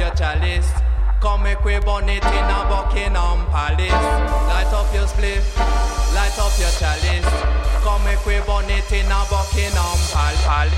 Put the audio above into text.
your chalice. Come make we burn it in a Buckingham Palace. Light up your spliff, light up your chalice. Come make we burn it in a Buckingham Palace.